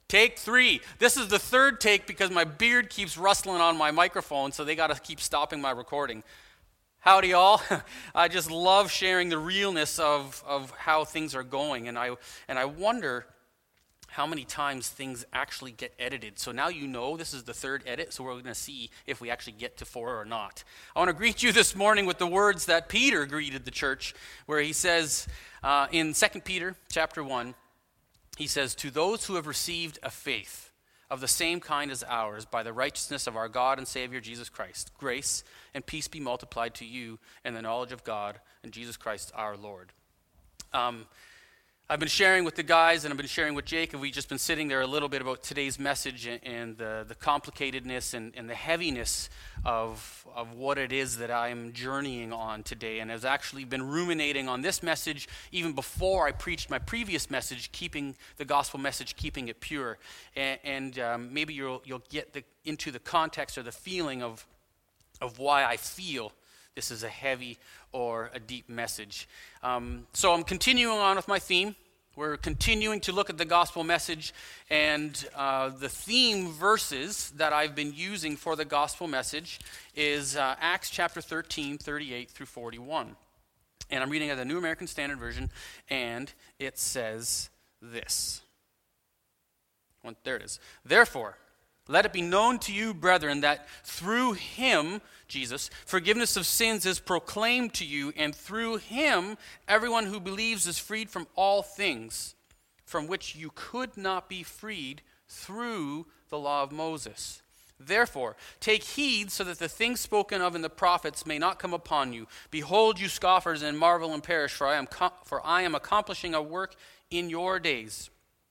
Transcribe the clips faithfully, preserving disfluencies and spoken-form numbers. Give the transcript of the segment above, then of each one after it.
Take three. This is the third take because my beard keeps rustling on my microphone, so they got to keep stopping my recording. Howdy, all. I just love sharing the realness of, of how things are going, and I and I wonder how many times things actually get edited. So now you know this is the third edit, so we're going to see if we actually get to four or not. I want to greet you this morning with the words that Peter greeted the church, where he says uh, in Second Peter chapter one, he says, "To those who have received a faith of the same kind as ours by the righteousness of our God and Savior Jesus Christ, grace and peace be multiplied to you in the knowledge of God and Jesus Christ our Lord." Um, I've been sharing with the guys and I've been sharing with Jake, and we've just been sitting there a little bit about today's message and, and the, the complicatedness and, and the heaviness of, of what it is that I'm journeying on today. And I've actually been ruminating on this message even before I preached my previous message, keeping the gospel message, keeping it pure. And, and um, maybe you'll, you'll get the, into the context or the feeling of, of why I feel this is a heavy or a deep message. Um, so I'm continuing on with my theme. We're continuing to look at the gospel message, and uh, the theme verses that I've been using for the gospel message is uh, Acts chapter thirteen, thirty-eight through forty-one. And I'm reading out the New American Standard Version, and it says this. Well, there it is. "Therefore, let it be known to you, brethren, that through him," Jesus, "forgiveness of sins is proclaimed to you, and through him everyone who believes is freed from all things from which you could not be freed through the law of Moses. Therefore, take heed so that the things spoken of in the prophets may not come upon you. Behold, you scoffers, and marvel and perish, for I am com- for I am accomplishing a work in your days,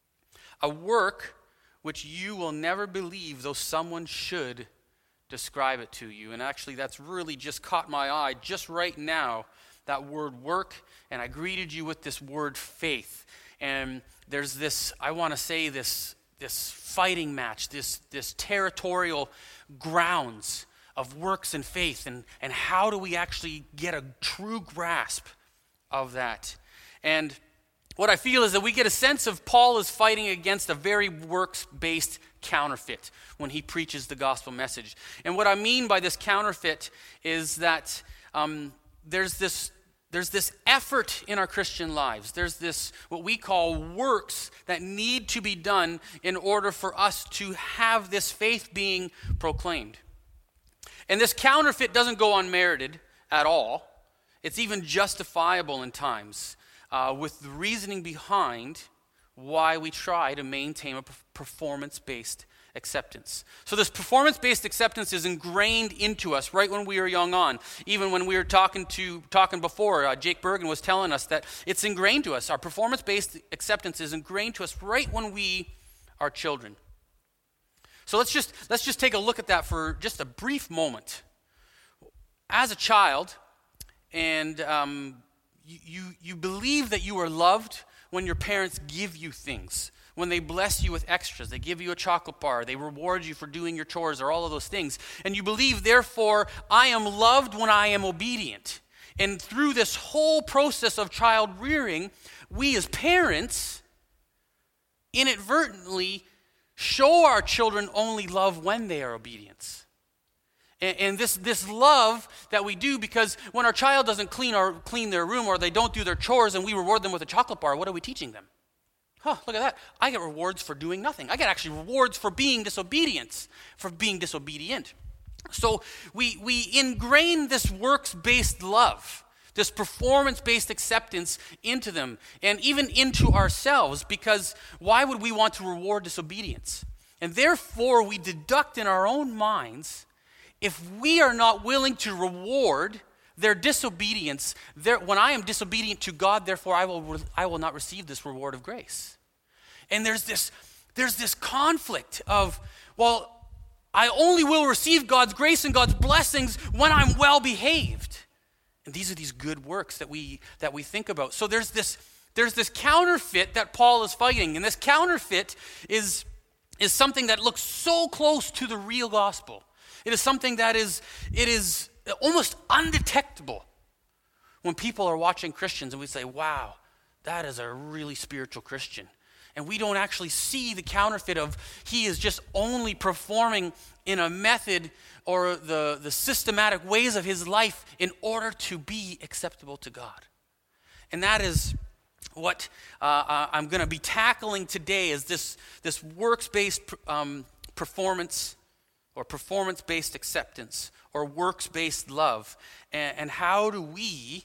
a work which you will never believe, though someone should describe it to you." And actually, that's really just caught my eye just right now, that word work, and I greeted you with this word faith. And there's this, I want to say this, this fighting match, this, this territorial grounds of works and faith, and, and how do we actually get a true grasp of that? And what I feel is that we get a sense of Paul is fighting against a very works-based counterfeit when he preaches the gospel message. And what I mean by this counterfeit is that um, there's this there's this effort in our Christian lives. There's this what we call works that need to be done in order for us to have this faith being proclaimed. And this counterfeit doesn't go unmerited at all. It's even justifiable in times. Uh, with the reasoning behind why we try to maintain a performance-based acceptance. So this performance-based acceptance is ingrained into us right when we are young on. Even when we were talking to talking before, uh, Jake Bergen was telling us that it's ingrained to us. Our performance-based acceptance is ingrained to us right when we are children. So let's just let's just take a look at that for just a brief moment. As a child, and um, You, you you believe that you are loved when your parents give you things, when they bless you with extras, they give you a chocolate bar, they reward you for doing your chores or all of those things. And you believe, therefore, I am loved when I am obedient. And through this whole process of child rearing, we as parents inadvertently show our children only love when they are obedient. And, and this, this love that we do, because when our child doesn't clean our clean their room or they don't do their chores and we reward them with a chocolate bar, what are we teaching them? Huh, look at that. I get rewards for doing nothing. I get actually rewards for being disobedient, for being disobedient. So we, we ingrain this works-based love, this performance-based acceptance into them and even into ourselves, because why would we want to reward disobedience? And therefore, we deduct in our own minds, if we are not willing to reward their disobedience, their, when I am disobedient to God, therefore I will re, I will not receive this reward of grace. And there's this there's this conflict of, well, I only will receive God's grace and God's blessings when I'm well behaved. And these are these good works that we that we think about. So there's this there's this counterfeit that Paul is fighting, and this counterfeit is is something that looks so close to the real gospel. It is something that is, it is almost undetectable when people are watching Christians and we say, wow, that is a really spiritual Christian. And we don't actually see the counterfeit of he is just only performing in a method or the, the systematic ways of his life in order to be acceptable to God. And that is what uh, uh, I'm going to be tackling today, is this, this works-based um, performance or performance-based acceptance or works-based love. And, and how do we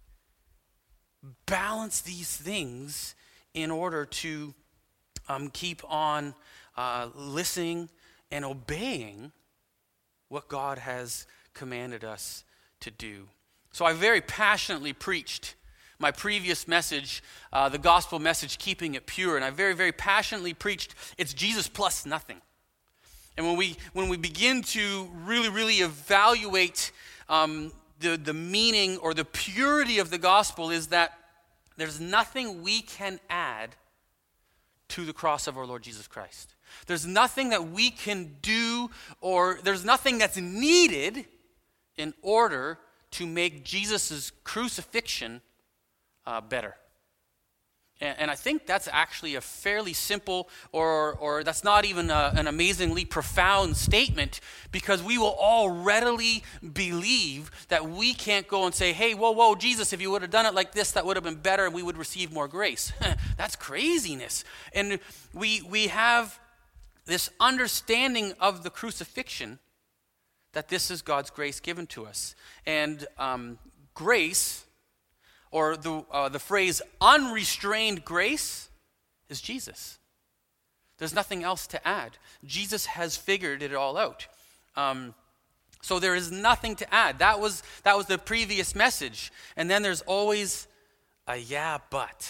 balance these things in order to um, keep on uh, listening and obeying what God has commanded us to do. So I very passionately preached my previous message, uh, the gospel message, Keeping It Pure, and I very, very passionately preached it's Jesus plus nothing. And when we when we begin to really, really evaluate um, the, the meaning or the purity of the gospel, is that there's nothing we can add to the cross of our Lord Jesus Christ. There's nothing that we can do, or there's nothing that's needed in order to make Jesus' crucifixion uh, better. And, and I think that's actually a fairly simple, or, or that's not even a, an amazingly profound statement, because we will all readily believe that we can't go and say, hey, whoa, whoa, Jesus, if you would have done it like this, that would have been better and we would receive more grace. That's craziness. And we we have this understanding of the crucifixion, that this is God's grace given to us. And um, grace, or the uh, the phrase unrestrained grace, is Jesus. There's nothing else to add. Jesus has figured it all out. Um, so there is nothing to add. That was that was the previous message. And then there's always a yeah, but.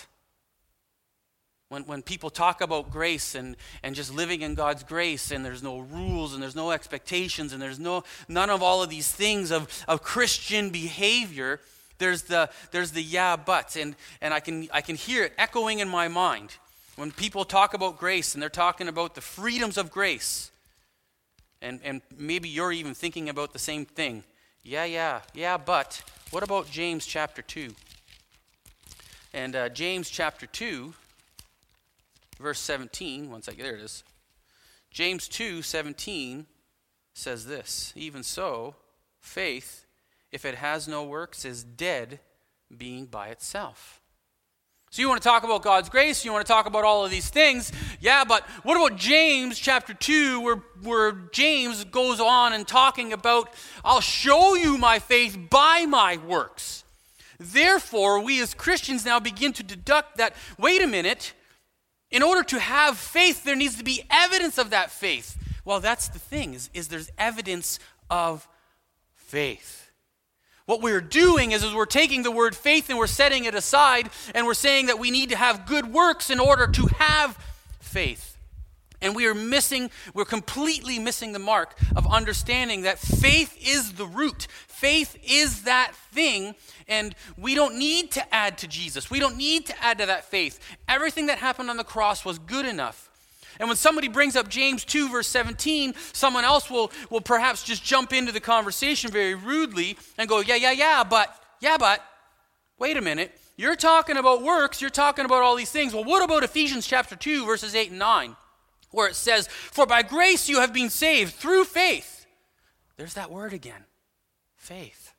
When when people talk about grace and, and just living in God's grace, and there's no rules and there's no expectations and there's no none of all of these things of, of Christian behavior, there's the there's the yeah but, and and I can I can hear it echoing in my mind when people talk about grace and they're talking about the freedoms of grace. And and maybe you're even thinking about the same thing. Yeah, yeah, yeah, but what about James chapter two? And uh, James chapter two, verse seventeen, one second, there it is. James two seventeen says this: even so, faith, if it has no works, is dead, being by itself. So you want to talk about God's grace, you want to talk about all of these things, yeah, but what about James chapter two, where, where James goes on and talking about, I'll show you my faith by my works. Therefore, we as Christians now begin to deduct that, wait a minute, in order to have faith, there needs to be evidence of that faith. Well, that's the thing, is, is there's evidence of faith. What we're doing is, is we're taking the word faith and we're setting it aside, and we're saying that we need to have good works in order to have faith. And we are missing, we're completely missing the mark of understanding that faith is the root. Faith is that thing, and we don't need to add to Jesus. We don't need to add to that faith. Everything that happened on the cross was good enough. And when somebody brings up James two, verse seventeen, someone else will, will perhaps just jump into the conversation very rudely and go, yeah, yeah, yeah, but, yeah, but, wait a minute. You're talking about works, you're talking about all these things. Well, what about Ephesians chapter two, verses eight and nine, where it says, for by grace you have been saved through faith. There's that word again, faith.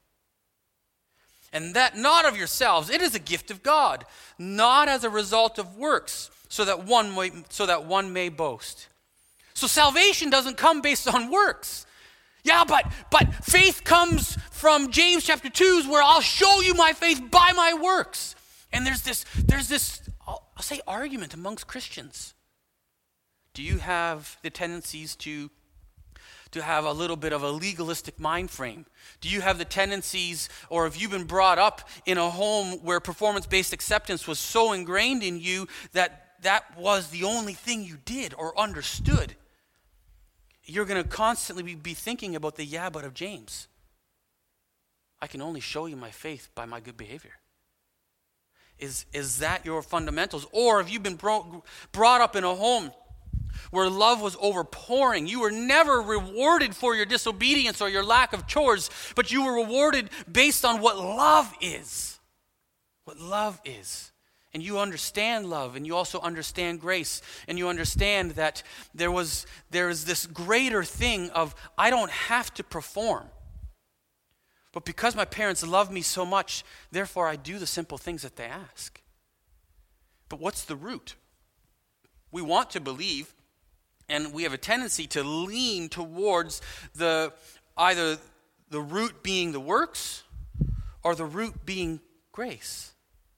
And that not of yourselves, it is a gift of God, not as a result of works, so that one may, so that one may boast. So salvation doesn't come based on works. Yeah, but but faith comes from James chapter two, where I'll show you my faith by my works. And there's this there's this I'll, I'll say argument amongst Christians. Do you have the tendencies to to have a little bit of a legalistic mind frame? Do you have the tendencies, or have you been brought up in a home where performance-based acceptance was so ingrained in you that that was the only thing you did or understood? You're going to constantly be thinking about the yeah but of James. I can only show you my faith by my good behavior. Is, is that your fundamentals? Or have you been bro- brought up in a home where love was overpouring? You were never rewarded for your disobedience or your lack of chores, but you were rewarded based on what love is. What love is. And you understand love, and you also understand grace, and you understand that there was there is this greater thing of I don't have to perform. But because my parents love me so much, therefore I do the simple things that they ask. But what's the root? We want to believe, and we have a tendency to lean towards the either the root being the works or the root being grace.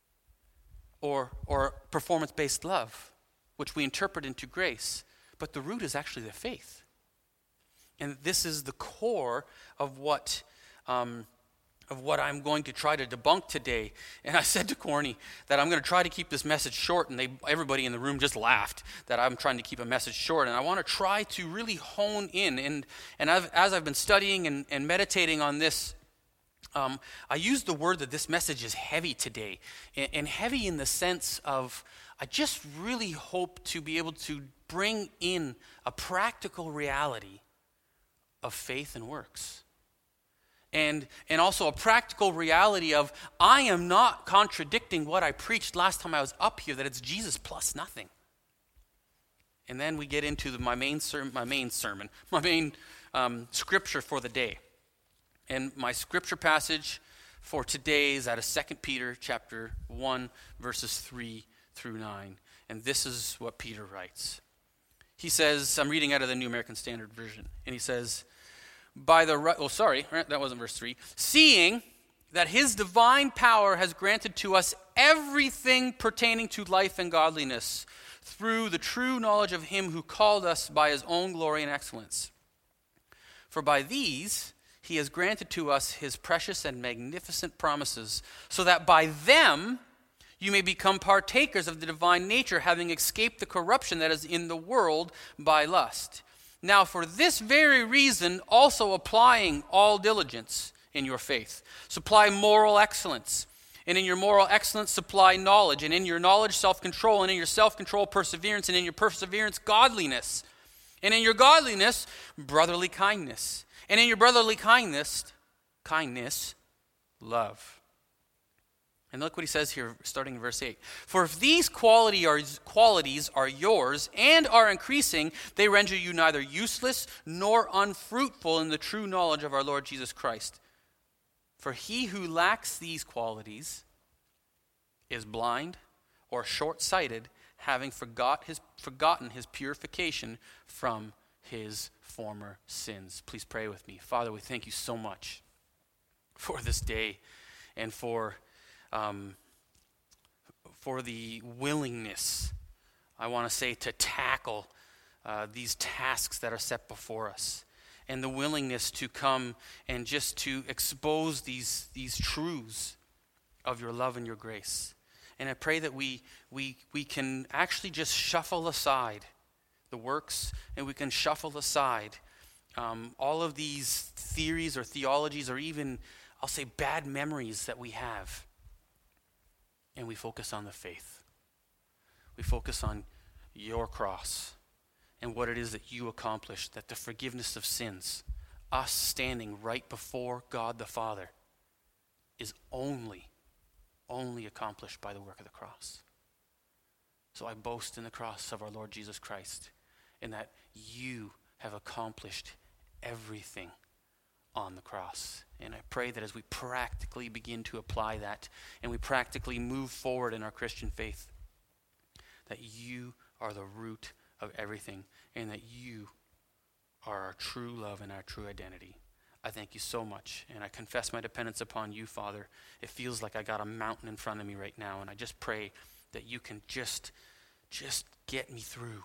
Or, or performance-based love, which we interpret into grace. But the root is actually the faith. And this is the core of what um, of what I'm going to try to debunk today. And I said to Corny that I'm going to try to keep this message short, and they, everybody in the room just laughed that I'm trying to keep a message short. And I want to try to really hone in. And, and I've, as I've been studying and, and meditating on this, Um, I used the word that this message is heavy today, and, and heavy in the sense of I just really hope to be able to bring in a practical reality of faith and works. And, and also a practical reality of I am not contradicting what I preached last time I was up here, that it's Jesus plus nothing. And then we get into the, my, main ser- my main sermon, my main um, scripture for the day. And my scripture passage for today is out of Second Peter chapter one, verses three through nine. And this is what Peter writes. He says, I'm reading out of the New American Standard Version, and he says, by the right, oh sorry, that wasn't verse three. Seeing that his divine power has granted to us everything pertaining to life and godliness through the true knowledge of him who called us by his own glory and excellence. For by these he has granted to us his precious and magnificent promises, so that by them you may become partakers of the divine nature, having escaped the corruption that is in the world by lust. Now for this very reason, also applying all diligence in your faith, supply moral excellence, and in your moral excellence supply knowledge, and in your knowledge self-control, and in your self-control perseverance, and in your perseverance godliness, and in your godliness brotherly kindness, and in your brotherly kindness, kindness, love. And look what he says here, starting in verse eight. For if these quality are, qualities are yours and are increasing, they render you neither useless nor unfruitful in the true knowledge of our Lord Jesus Christ. For he who lacks these qualities is blind or short-sighted, having forgot his, forgotten his purification from his former sins. Please pray with me. Father, we thank you so much for this day and for um, for the willingness, I want to say, to tackle uh, these tasks that are set before us, and the willingness to come and just to expose these these truths of your love and your grace. And I pray that we we we can actually just shuffle aside the works, and we can shuffle aside um, all of these theories or theologies, or even, I'll say, bad memories that we have. And we focus on the faith. We focus on your cross and what it is that you accomplished, that the forgiveness of sins, us standing right before God the Father, is only, only accomplished by the work of the cross. So I boast in the cross of our Lord Jesus Christ, in that you have accomplished everything on the cross. And I pray that as we practically begin to apply that, and we practically move forward in our Christian faith, that you are the root of everything, and that you are our true love and our true identity. I thank you so much, and I confess my dependence upon you, Father. It feels like I got a mountain in front of me right now, and I just pray that you can just, just get me through.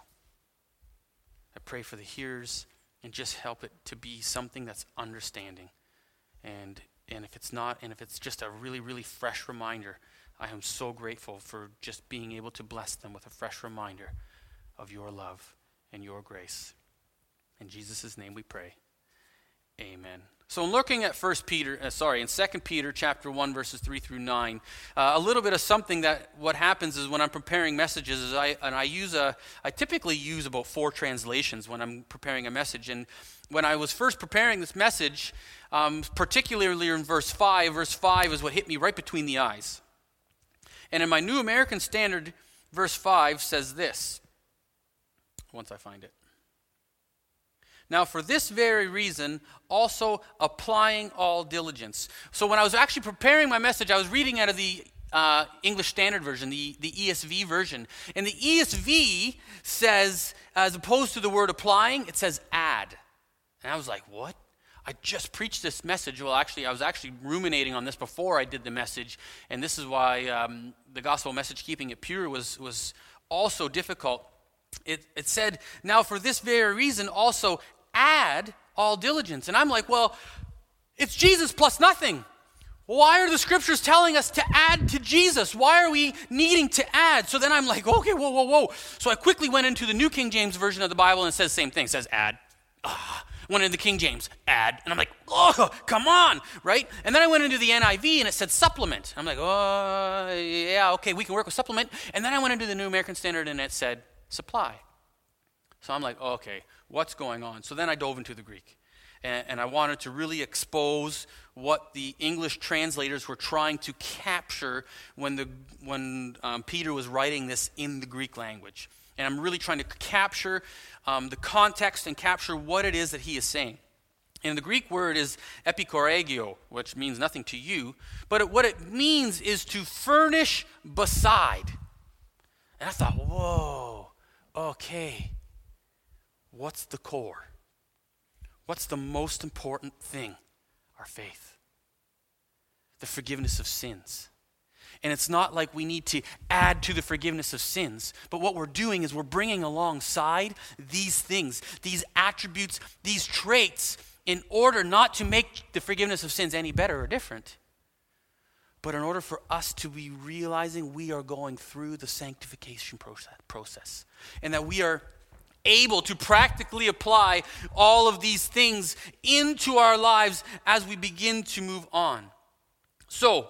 I pray for the hearers, and just help it to be something that's understanding. And and if it's not, and if it's just a really, really fresh reminder, I am so grateful for just being able to bless them with a fresh reminder of your love and your grace. In Jesus' name we pray. Amen. So in looking at First Peter, uh, sorry, in Second Peter chapter one, verses three through nine, uh, a little bit of something that what happens is when I'm preparing messages is I and I use a I typically use about four translations when I'm preparing a message. And when I was first preparing this message, um, particularly in verse five, verse five is what hit me right between the eyes. And in my New American Standard, verse five says this, once I find it. Now, for this very reason, also applying all diligence. So when I was actually preparing my message, I was reading out of the uh, English Standard Version, the, the E S V version. And the E S V says, as opposed to the word applying, it says add. And I was like, what? I just preached this message. Well, actually, I was actually ruminating on this before I did the message. And this is why um, the gospel message, Keeping It Pure, was, was also difficult. It, it said, now for this very reason also add all diligence. And I'm like, well, it's Jesus plus nothing. Why are the scriptures telling us to add to Jesus? Why are we needing to add? So then I'm like, okay, whoa, whoa, whoa. So I quickly went into the New King James Version of the Bible and it says the same thing. It says add. Ugh. Went into the King James, add. And I'm like, oh, come on, right? And then I went into the N I V and it said supplement. I'm like, oh, yeah, okay, we can work with supplement. And then I went into the New American Standard and it said supply. So I'm like, oh, okay, what's going on? So then I dove into the Greek. And, and I wanted to really expose what the English translators were trying to capture when, the, when um, Peter was writing this in the Greek language. And I'm really trying to capture um, the context and capture what it is that he is saying. And the Greek word is epikoragio, which means nothing to you. But it, what it means is to furnish beside. And I thought, whoa, okay. What's the core? What's the most important thing? Our faith. The forgiveness of sins. And it's not like we need to add to the forgiveness of sins, but what we're doing is we're bringing alongside these things, these attributes, these traits, in order not to make the forgiveness of sins any better or different, but in order for us to be realizing we are going through the sanctification process, and that we are able to practically apply all of these things into our lives as we begin to move on. So,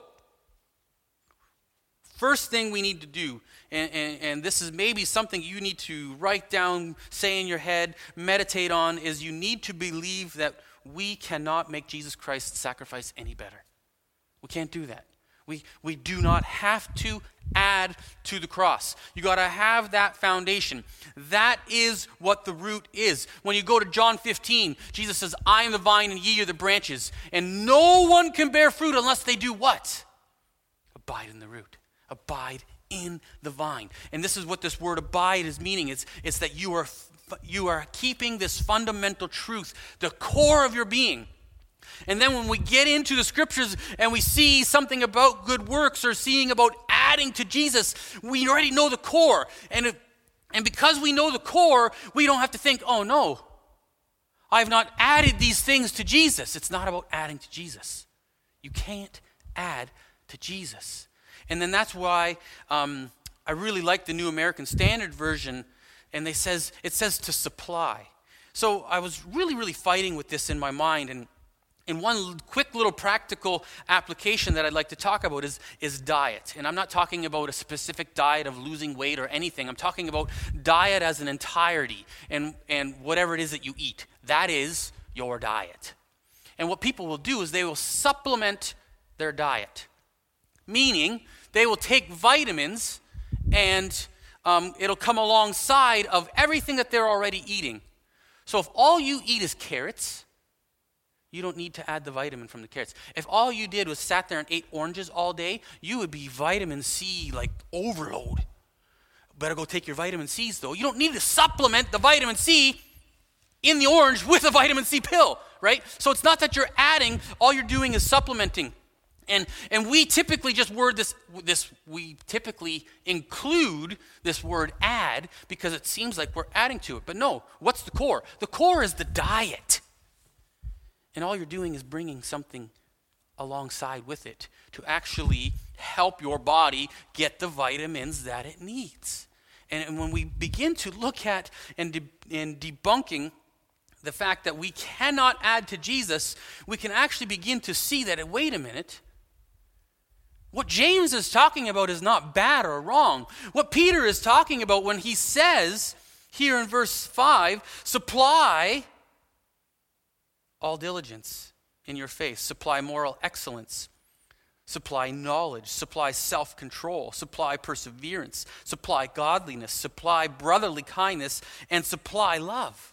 first thing we need to do, and, and, and this is maybe something you need to write down, say in your head, meditate on, is you need to believe that we cannot make Jesus Christ's sacrifice any better. We can't do that. We, we do not have to add to the cross. You got to have that foundation. That is what the root is. When you go to John fifteen, Jesus says, I am the vine and ye are the branches. And no one can bear fruit unless they do what? Abide in the root. Abide in the vine. And this is what this word abide is meaning. It's, it's that you are, you are keeping this fundamental truth, the core of your being. And then when we get into the scriptures and we see something about good works or seeing about adding to Jesus, we already know the core. And, if, and because we know the core, we don't have to think, oh no, I have not added these things to Jesus. It's not about adding to Jesus. You can't add to Jesus. And then that's why um, I really like the New American Standard Version, and they says it says to supply. So I was really, really fighting with this in my mind, and And one quick little practical application that I'd like to talk about is, is diet. And I'm not talking about a specific diet of losing weight or anything. I'm talking about diet as an entirety and, and whatever it is that you eat. That is your diet. And what people will do is they will supplement their diet. Meaning they will take vitamins and um, it'll come alongside of everything that they're already eating. So if all you eat is carrots, you don't need to add the vitamin from the carrots. If all you did was sat there and ate oranges all day, you would be vitamin C like overload. Better go take your vitamin C's though. You don't need to supplement the vitamin C in the orange with a vitamin C pill, right? So it's not that you're adding, all you're doing is supplementing. And and we typically just word this this we typically include this word add because it seems like we're adding to it. But no, what's the core? The core is the diet. And all you're doing is bringing something alongside with it to actually help your body get the vitamins that it needs. And, and when we begin to look at and, de- and debunking the fact that we cannot add to Jesus, we can actually begin to see that, wait a minute, what James is talking about is not bad or wrong. What Peter is talking about when he says here in verse five, supply all diligence in your faith, supply moral excellence, supply knowledge, supply self-control, supply perseverance, supply godliness, supply brotherly kindness, and supply love.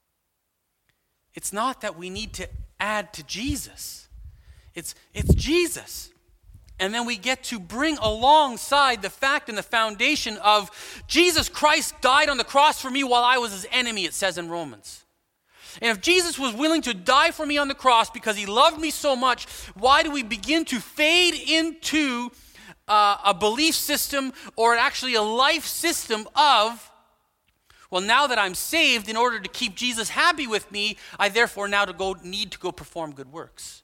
It's not that we need to add to Jesus. It's, it's Jesus. And then we get to bring alongside the fact and the foundation of Jesus Christ died on the cross for me while I was his enemy, it says in Romans. And if Jesus was willing to die for me on the cross because he loved me so much, why do we begin to fade into uh, a belief system or actually a life system of, well, now that I'm saved, in order to keep Jesus happy with me, I therefore now to go need to go perform good works.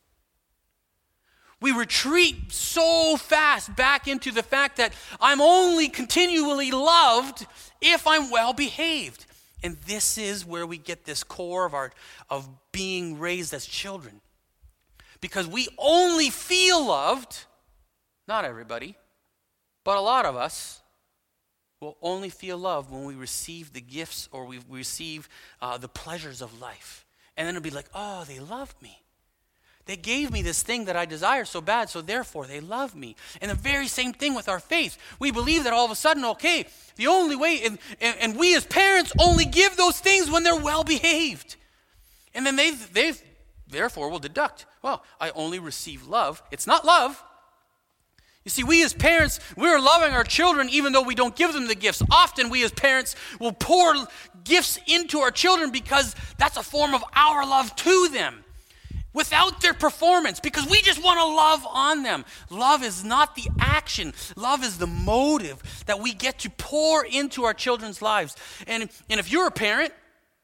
We retreat so fast back into the fact that I'm only continually loved if I'm well behaved. And this is where we get this core of our of being raised as children. Because we only feel loved, not everybody, but a lot of us will only feel loved when we receive the gifts or we receive uh, the pleasures of life. And then it'll be like, oh, they loved me. They gave me this thing that I desire so bad, so therefore they love me. And the very same thing with our faith. We believe that all of a sudden, okay, the only way, and, and, and we as parents only give those things when they're well behaved. And then they, they therefore will deduct, well, I only receive love. It's not love. You see, we as parents, we're loving our children even though we don't give them the gifts. Often we as parents will pour gifts into our children because that's a form of our love to them, without their performance, because we just want to love on them. Love is not the action. Love is the motive that we get to pour into our children's lives. And, and if you're a parent,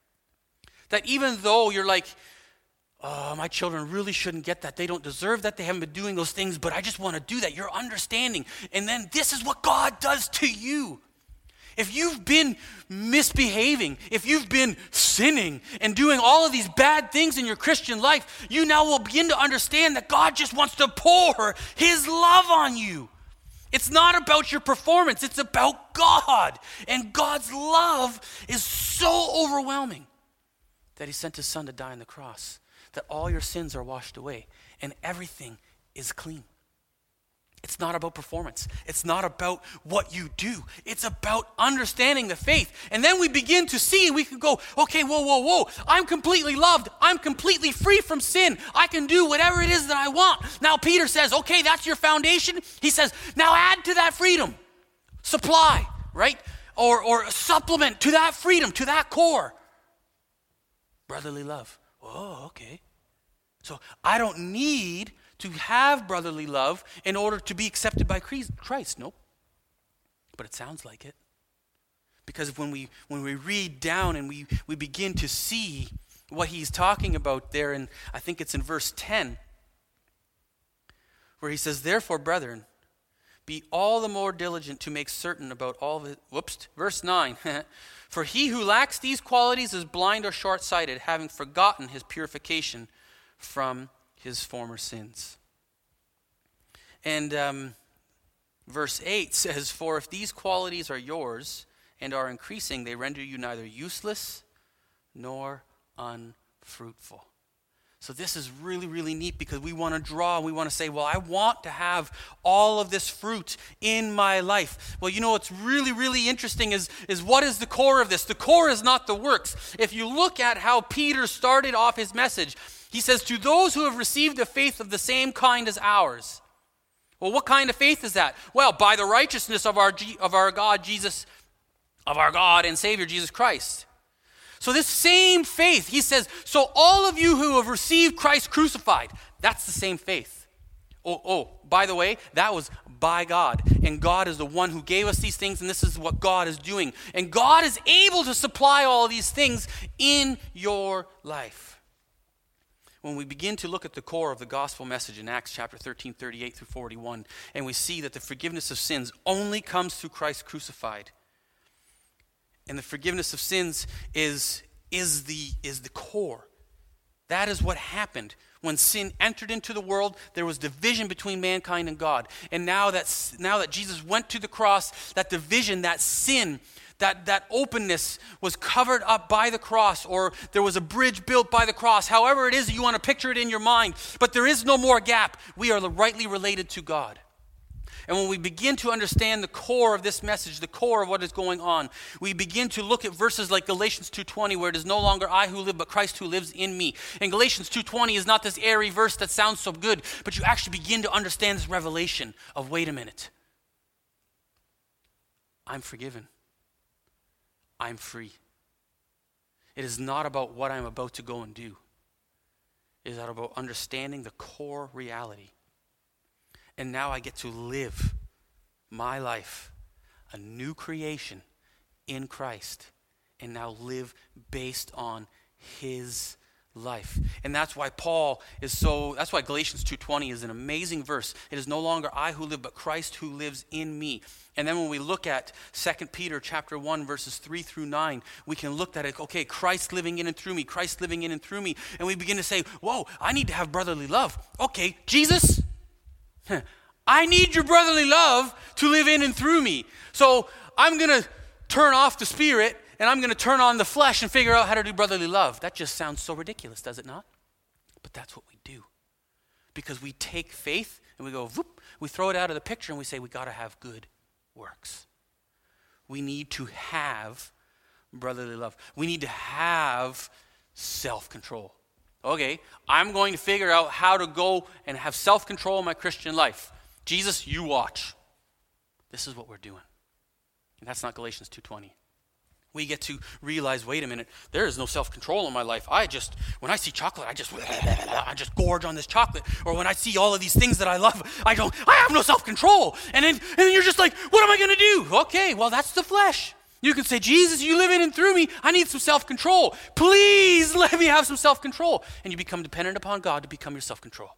that even though you're like, oh, my children really shouldn't get that. They don't deserve that. They haven't been doing those things, but I just want to do that. You're understanding. And then this is what God does to you. If you've been misbehaving, if you've been sinning and doing all of these bad things in your Christian life, you now will begin to understand that God just wants to pour his love on you. It's not about your performance, it's about God. And God's love is so overwhelming that he sent his son to die on the cross, that all your sins are washed away and everything is clean. It's not about performance. It's not about what you do. It's about understanding the faith. And then we begin to see, and we can go, okay, whoa, whoa, whoa. I'm completely loved. I'm completely free from sin. I can do whatever it is that I want. Now Peter says, okay, that's your foundation. He says, now add to that freedom. Supply, right? Or, or supplement to that freedom, to that core. Brotherly love. Oh, okay. So I don't need to have brotherly love in order to be accepted by Christ. Nope. But it sounds like it. Because when we when we read down and we, we begin to see what he's talking about there, and I think it's in verse ten, where he says, therefore, brethren, be all the more diligent to make certain about all of it. Whoops. Verse nine. For he who lacks these qualities is blind or short-sighted, having forgotten his purification from his former sins. And um, verse eight says, for if these qualities are yours and are increasing, they render you neither useless nor unfruitful. So this is really, really neat, because we want to draw and we want to say, well, I want to have all of this fruit in my life. Well, you know what's really, really interesting is, is what is the core of this? The core is not the works. If you look at how Peter started off his message, he says, to those who have received a faith of the same kind as ours. Well, what kind of faith is that? Well, by the righteousness of our of our God, Jesus, of our God and Savior, Jesus Christ. So this same faith, he says, so all of you who have received Christ crucified, that's the same faith. Oh, oh, by the way, that was by God. And God is the one who gave us these things, and this is what God is doing. And God is able to supply all of these things in your life. When we begin to look at the core of the gospel message in Acts chapter thirteen, thirty-eight through forty-one, and we see that the forgiveness of sins only comes through Christ crucified. And the forgiveness of sins is, is, the, is the core. That is what happened. When sin entered into the world, there was division between mankind and God. And now that, now that Jesus went to the cross, that division, that sin, That, that openness was covered up by the cross, or there was a bridge built by the cross, however it is that you want to picture it in your mind. But there is no more gap. We are rightly related to God. And when we begin to understand the core of this message, the core of what is going on, we begin to look at verses like Galatians two twenty, where it is no longer I who live, but Christ who lives in me. And Galatians two twenty is not this airy verse that sounds so good, but you actually begin to understand this revelation of, wait a minute, I'm forgiven. I'm free. It is not about what I'm about to go and do. It is about understanding the core reality. And now I get to live my life, a new creation in Christ, and now live based on his life. And that's why Paul is so, that's why Galatians two twenty is an amazing verse. It is no longer I who live, but Christ who lives in me. And then when we look at Second Peter chapter one, verses three through nine, we can look at it, okay, Christ living in and through me, Christ living in and through me. And we begin to say, whoa, I need to have brotherly love. Okay, Jesus, I need your brotherly love to live in and through me. So I'm going to turn off the spirit and I'm going to turn on the flesh and figure out how to do brotherly love. That just sounds so ridiculous, does it not? But that's what we do. Because we take faith and we go, whoop, we throw it out of the picture and we say, we got to have good works. We need to have brotherly love. We need to have self-control. Okay, I'm going to figure out how to go and have self-control in my Christian life. Jesus, you watch. This is what we're doing. And that's not Galatians two twenty. We get to realize, wait a minute, there is no self-control in my life. I just, when I see chocolate, I just, I just gorge on this chocolate. Or when I see all of these things that I love, I don't, I have no self-control. And then, and then you're just like, what am I going to do? Okay, well, that's the flesh. You can say, Jesus, you live in and through me. I need some self-control. Please let me have some self-control. And you become dependent upon God to become your self-control.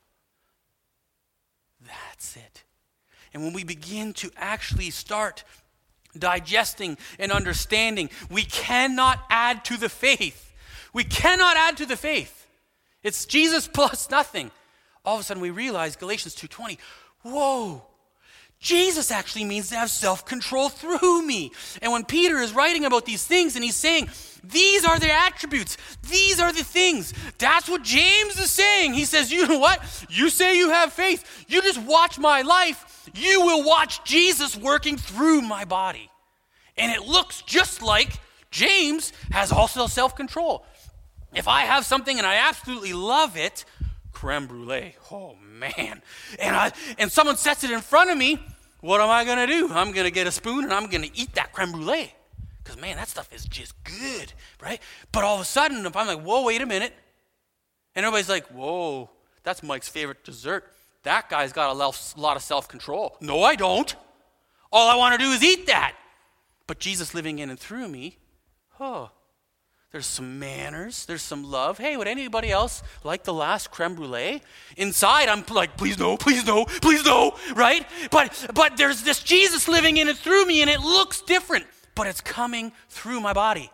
That's it. And when we begin to actually start digesting and understanding, we cannot add to the faith. We cannot add to the faith. It's Jesus plus nothing. All of a sudden we realize Galatians two twenty, whoa, Jesus actually means to have self-control through me. And when Peter is writing about these things and he's saying, these are the attributes, these are the things, that's what James is saying. He says, you know what? You say you have faith. You just watch my life. You will watch Jesus working through my body. And it looks just like James has also self-control. If I have something and I absolutely love it, creme brulee, oh man, and I and someone sets it in front of me, what am I going to do? I'm going to get a spoon and I'm going to eat that creme brulee. Because man, that stuff is just good, right? But all of a sudden, if I'm like, whoa, wait a minute. And everybody's like, whoa, that's Mike's favorite dessert. That guy's got a lot of self-control. No, I don't. All I want to do is eat that. But Jesus living in and through me, oh, there's some manners, there's some love. Hey, would anybody else like the last creme brulee? Inside, I'm like, please no, please no, please no, right? But but there's this Jesus living in and through me, and it looks different, but it's coming through my body.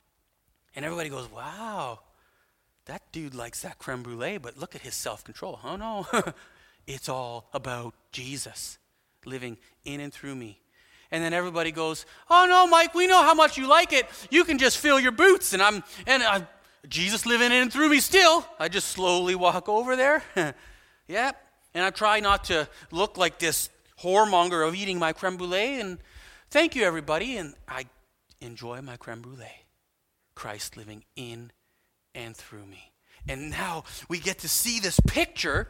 And everybody goes, wow, that dude likes that creme brulee, but look at his self-control. Oh no. It's all about Jesus living in and through me. And then everybody goes, oh no, Mike, we know how much you like it. You can just fill your boots. And I'm, and I, Jesus living in and through me still. I just slowly walk over there. Yep. And I try not to look like this whoremonger of eating my creme brulee. And thank you, everybody. And I enjoy my creme brulee. Christ living in and through me. And now we get to see this picture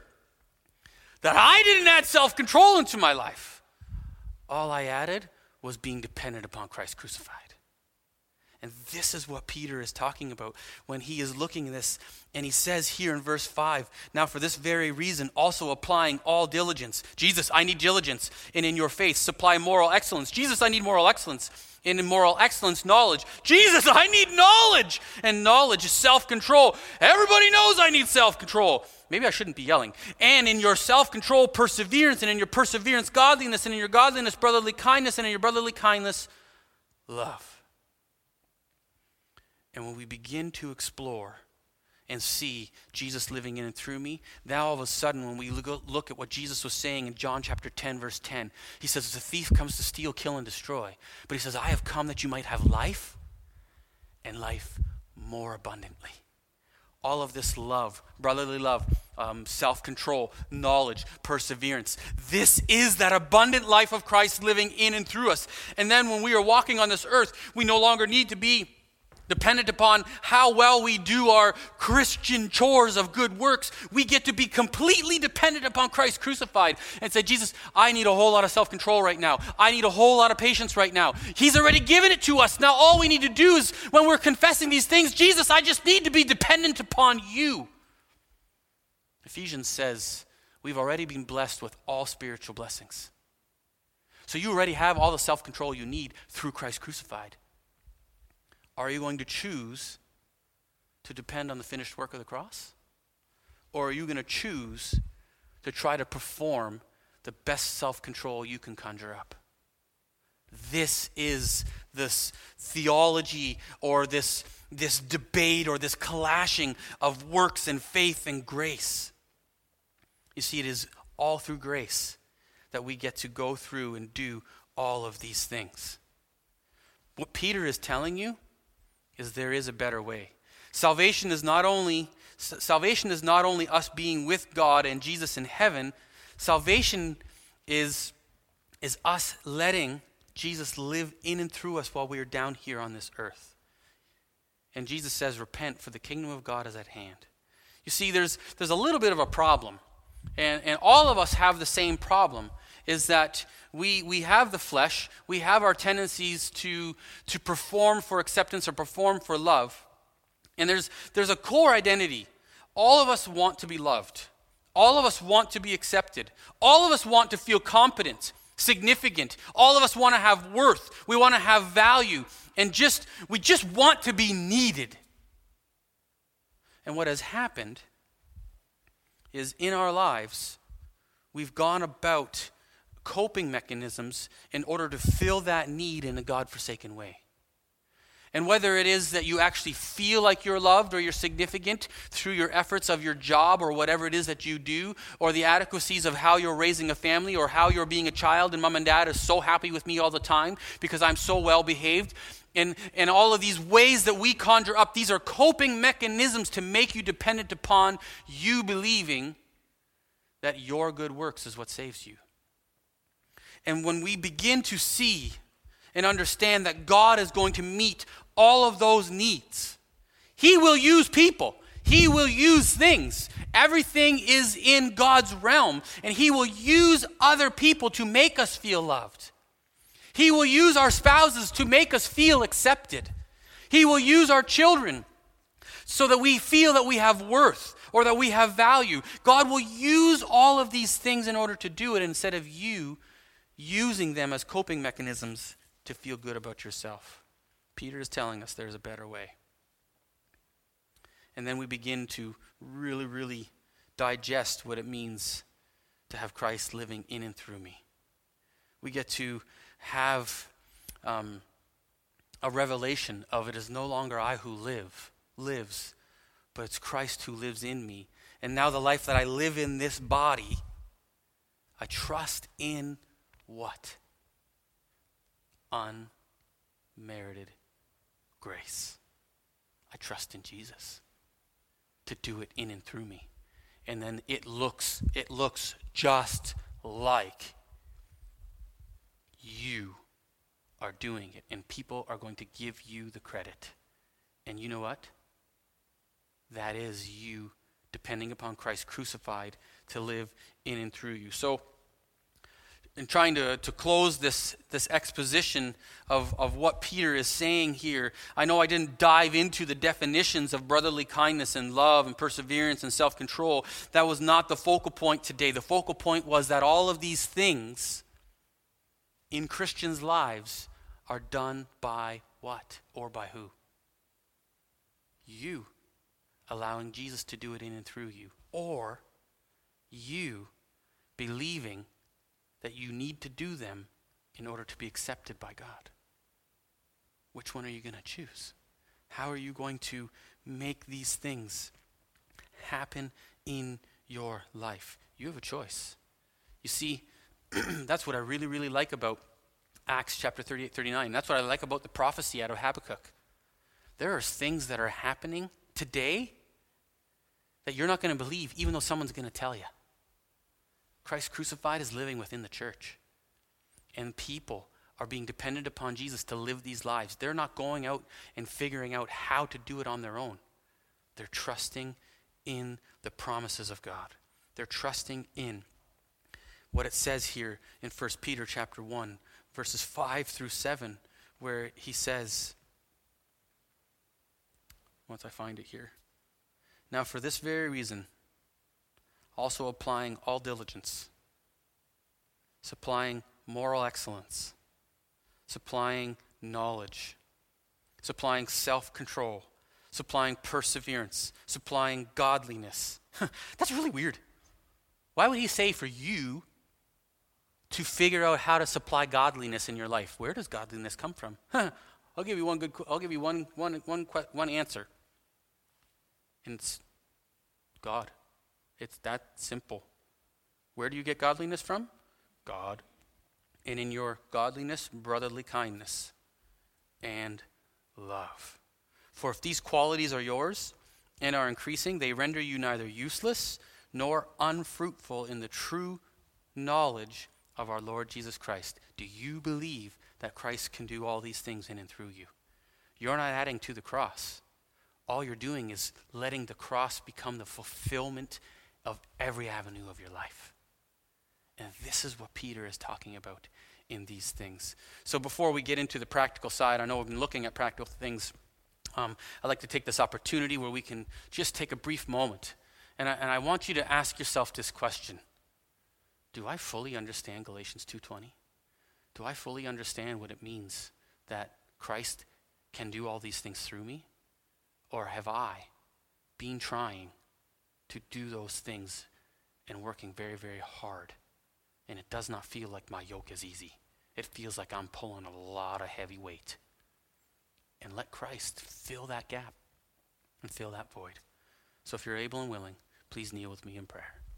that I didn't add self-control into my life. All I added was being dependent upon Christ crucified. And this is what Peter is talking about when he is looking at this. And he says here in verse five, now for this very reason, also applying all diligence. Jesus, I need diligence. And in your faith, supply moral excellence. Jesus, I need moral excellence. And in moral excellence, knowledge. Jesus, I need knowledge. And knowledge is self-control. Everybody knows I need self-control. Maybe I shouldn't be yelling. And in your self-control, perseverance. And in your perseverance, godliness. And in your godliness, brotherly kindness. And in your brotherly kindness, love. And when we begin to explore and see Jesus living in and through me, now all of a sudden when we look, look at what Jesus was saying in John chapter ten, verse ten, he says, the thief comes to steal, kill, and destroy. But he says, I have come that you might have life and life more abundantly. All of this love, brotherly love, um, self-control, knowledge, perseverance. This is that abundant life of Christ living in and through us. And then when we are walking on this earth, we no longer need to be dependent upon how well we do our Christian chores of good works. We get to be completely dependent upon Christ crucified and say, Jesus, I need a whole lot of self-control right now. I need a whole lot of patience right now. He's already given it to us. Now all we need to do is, when we're confessing these things, Jesus, I just need to be dependent upon you. Ephesians says we've already been blessed with all spiritual blessings. So you already have all the self-control you need through Christ crucified. Are you going to choose to depend on the finished work of the cross? Or are you going to choose to try to perform the best self-control you can conjure up? This is this theology or this, this debate or this clashing of works and faith and grace. You see, it is all through grace that we get to go through and do all of these things. What Peter is telling you is there is a better way. Salvation is not only salvation is not only us being with God and Jesus in heaven. Salvation is, is us letting Jesus live in and through us while we are down here on this earth. And Jesus says, repent, for the kingdom of God is at hand. You see, there's there's a little bit of a problem. And, and all of us have the same problem, is that we we have the flesh, we have our tendencies to, to perform for acceptance or perform for love. And there's there's a core identity. All of us want to be loved. All of us want to be accepted. All of us want to feel competent, significant. All of us want to have worth. We want to have value. And just we just want to be needed. And what has happened is in our lives, we've gone about coping mechanisms in order to fill that need in a God-forsaken way. And whether it is that you actually feel like you're loved or you're significant through your efforts of your job or whatever it is that you do, or the adequacies of how you're raising a family or how you're being a child and mom and dad is so happy with me all the time because I'm so well behaved, and, and all of these ways that we conjure up, these are coping mechanisms to make you dependent upon you believing that your good works is what saves you. And when we begin to see and understand that God is going to meet all of those needs, He will use people. He will use things. Everything is in God's realm, and He will use other people to make us feel loved. He will use our spouses to make us feel accepted. He will use our children so that we feel that we have worth or that we have value. God will use all of these things in order to do it instead of you using them as coping mechanisms to feel good about yourself. Peter is telling us there's a better way. And then we begin to really, really digest what it means to have Christ living in and through me. We get to have um, a revelation of it is no longer I who live, lives, but it's Christ who lives in me. And now the life that I live in this body, I trust in what? Unmerited grace. I trust in Jesus to do it in and through me. And then it looks, it looks just like you are doing it, and people are going to give you the credit. And you know what? That is you depending upon Christ crucified to live in and through you. So, in trying to, to close this, this exposition of, of what Peter is saying here, I know I didn't dive into the definitions of brotherly kindness and love and perseverance and self-control. That was not the focal point today. The focal point was that all of these things in Christians' lives are done by what or by who? You allowing Jesus to do it in and through you, or you believing that you need to do them in order to be accepted by God. Which one are you going to choose? How are you going to make these things happen in your life. You have a choice. You see, that's what I really, really like about Acts chapter thirty-eight, thirty-nine. That's what I like about the prophecy out of Habakkuk. There are things that are happening today that you're not going to believe, even though someone's going to tell you. Christ crucified is living within the church. And people are being dependent upon Jesus to live these lives. They're not going out and figuring out how to do it on their own. They're trusting in the promises of God. They're trusting in what it says here in First Peter chapter one, verses five through seven, where he says, once I find it here. Now for this very reason, also applying all diligence, supplying moral excellence, supplying knowledge, supplying self-control, supplying perseverance, supplying godliness. That's really weird. Why would he say for you to figure out how to supply godliness in your life? Where does godliness come from? I'll give you one good. I'll give you one one one one answer. And it's God. It's that simple. Where do you get godliness from? God. And in your godliness, brotherly kindness and love. For if these qualities are yours and are increasing, they render you neither useless nor unfruitful in the true knowledge of our Lord Jesus Christ. Do you believe that Christ can do all these things in and through you? You're not adding to the cross. All you're doing is letting the cross become the fulfillment of every avenue of your life. And this is what Peter is talking about in these things. So before we get into the practical side, I know we've been looking at practical things. Um, I'd like to take this opportunity where we can just take a brief moment. And I, and I want you to ask yourself this question. Do I fully understand Galatians two twenty? Do I fully understand what it means that Christ can do all these things through me? Or have I been trying to do those things and working very, very hard? And it does not feel like my yoke is easy. It feels like I'm pulling a lot of heavy weight. And let Christ fill that gap and fill that void. So if you're able and willing, please kneel with me in prayer.